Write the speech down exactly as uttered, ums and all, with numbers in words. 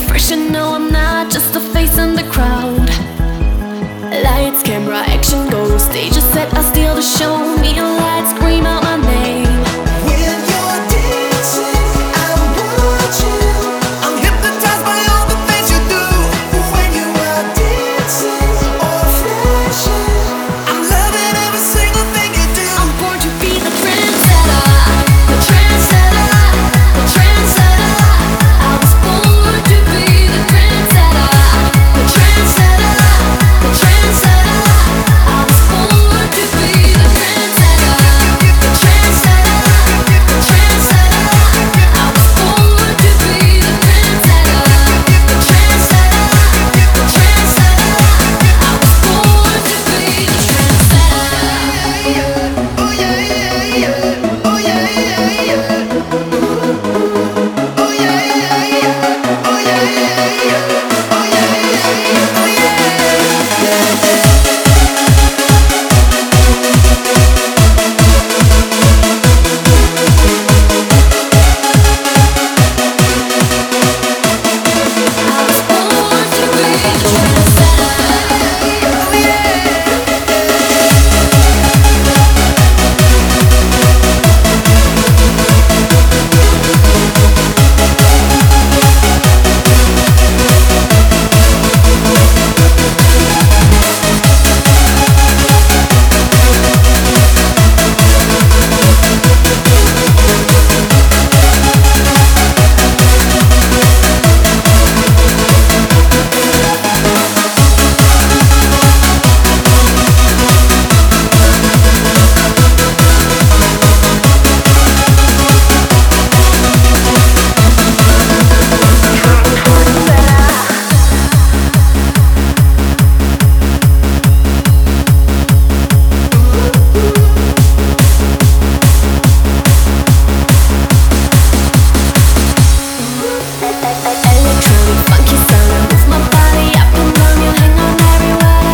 fresh and no, I'm not just a face in the crowd. Lights, camera, action, go. Stage is set, I steal the show. Neon lights scream out my name. When you're dancing, I'm watching. I'm hypnotized by all the things you do. When you are dancing or flashing, I'm loving every single thing you do. I'm born to be the trendsetter, the trendsetter, the trendsetter. I was born to be the trendsetter, the trendsetter, the trendsetter. I was born to be the trendsetter, the trendsetter, the trendsetter. I was born to be the trendsetter, the trendsetter, the trendsetter. I was born to be the trendsetter. Oh yeah, yeah, yeah. Oh yeah, yeah, yeah. Oh yeah, yeah, yeah. Oh yeah, yeah, yeah. Oh yeah, yeah, yeah. Oh I was born to be the electronic funky sound. I move my body up and down, you hang on everywhere.